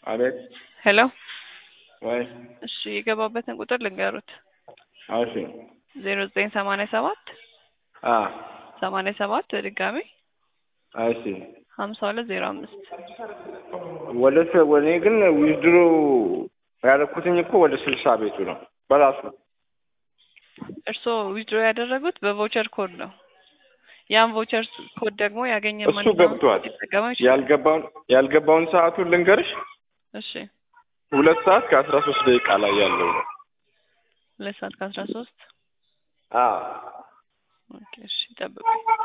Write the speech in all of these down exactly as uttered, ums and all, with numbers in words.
አቤት ሄሎ ወይ እሺ የገባበትን ቁጥር ልንገሩት እሺ ዜሮ ዘጠኝ ሰማንያ ሰባት አ ሰማንያ ሰባት ድጋሜ እሺ ሀምሳ ሁለት ዜሮ አምስት ወለሰ ወኔ ግን ዊዝድሮ ያደረኩትኝ እኮ ወደ ስልሳ ቤቱ ነው በራሱ እርሶ ዊዝድሮ ያደረጉት በቮቸር ኮድ ነው ያን ቮቸር ኮድ ደግሞ ያገኘ ማን እሱ ገብቷል ያልገባውን ያልገባውን ሰዓቱን ልንገርሽ እሺ ሁለት ሰዓት ከአስራ ሶስት ደቂቃ ላይ ያለው ነው ሁለት ሰዓት ከአስራ ሶስት አዎ ኦኬ እሺ ጠብቁ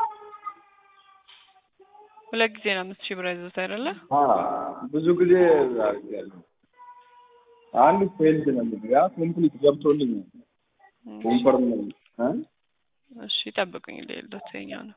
ሁለት ጊዜ ነው አምስት ሺህ ብር ያዘዙት አይደለ አዎ ብዙ ጊዜ አድርጋለሁ አንድ ፌልድ ነው ያ ኮምፕሊት ገብቶልኝ ኮንፈርም ነው አ እሺ ጠብቁኝ ለልዶት የኛው ነው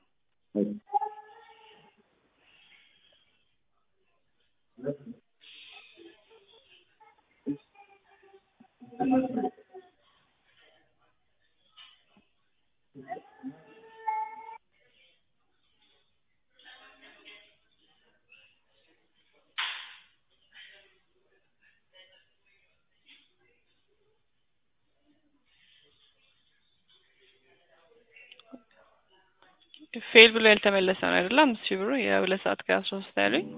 ፌል ብሎ ያልተመለሰ ነው አይደል አምስት ሺህ ብሩ የሁለት ሰዓት ከአስራ ሶስት ያሉኝ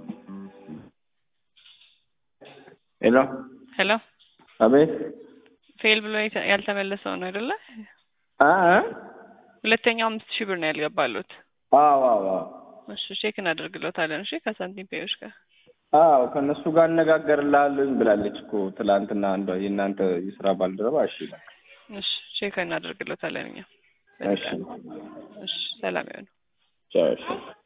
ሄሎ ሄሎ አቤት ፌል ብሎ ያልተመለሰው ነው አይደል አ ሁለተኛው አምስት ሺህ ብር ነው ያልገባሉት አዎ አዎ እሺ ቼክ እናደርግልዎታለን እሺ ከሳንቲም ፔዮች ጋር አዎ ከነሱ ጋር አነጋገርልሃለሁ ብላለች እኮ ትላንትና አንዷ የእናንተ የስራ ባልደረባ እሺ እሺ ቼክ እናደርግልዎታለን እኛ እሺ እሺ ሰላም ይሁን ቻው